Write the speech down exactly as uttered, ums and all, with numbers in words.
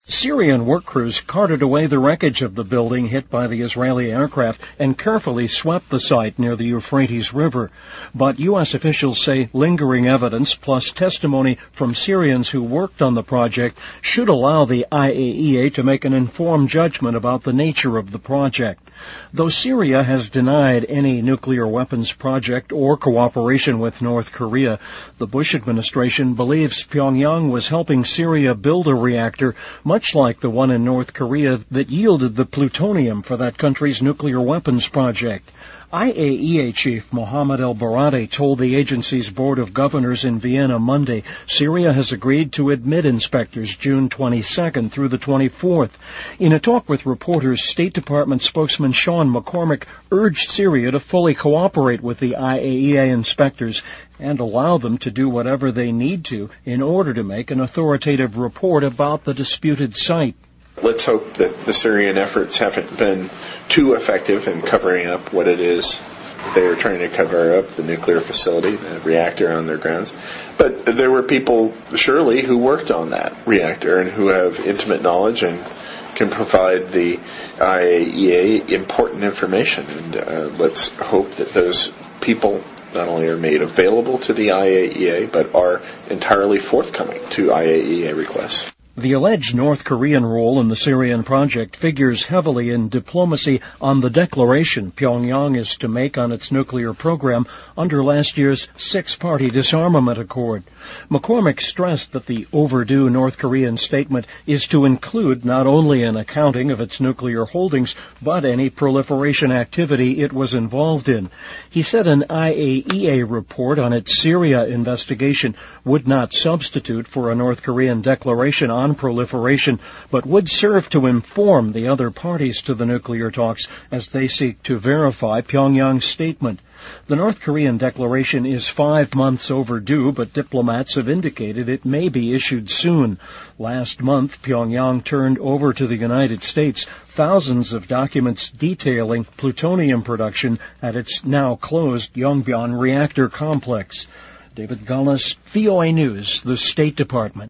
Syrian work crews carted away the wreckage of the building hit by the Israeli aircraft and carefully swept the site near the Euphrates River. But U S officials say lingering evidence plus testimony from Syrians who worked on the project should allow the I A E A to make an informed judgment about the nature of the project. Though Syria has denied any nuclear weapons project or cooperation with North Korea, the Bush administration believes Pyongyang was helping Syria build a reactor much like the one in North Korea that yielded the plutonium for that country's nuclear weapons project. I A E A chief Mohammed El-Baradei told the agency's board of governors in Vienna Monday Syria has agreed to admit inspectors June twenty-second through the twenty-fourth. In a talk with reporters, State Department spokesman Sean McCormick urged Syria to fully cooperate with the I A E A inspectors and allow them to do whatever they need to in order to make an authoritative report about the disputed site. Let's hope that the Syrian efforts haven't been too effective in covering up what it is they are trying to cover up, the nuclear facility, the reactor on their grounds. But there were people, surely, who worked on that reactor and who have intimate knowledge and can provide the I A E A important information. And uh, let's hope that those people not only are made available to the I A E A, but are entirely forthcoming to I A E A requests. The alleged North Korean role in the Syrian project figures heavily in diplomacy on the declaration Pyongyang is to make on its nuclear program under last year's six-party disarmament accord. McCormick stressed that the overdue North Korean statement is to include not only an accounting of its nuclear holdings, but any proliferation activity it was involved in. He said an I A E A report on its Syria investigation would not substitute for a North Korean declaration on proliferation, but would serve to inform the other parties to the nuclear talks as they seek to verify Pyongyang's statement. The North Korean declaration is five months overdue, but diplomats have indicated it may be issued soon. Last month, Pyongyang turned over to the United States thousands of documents detailing plutonium production at its now closed Yongbyon reactor complex. David Gullis, V O A News, the State Department.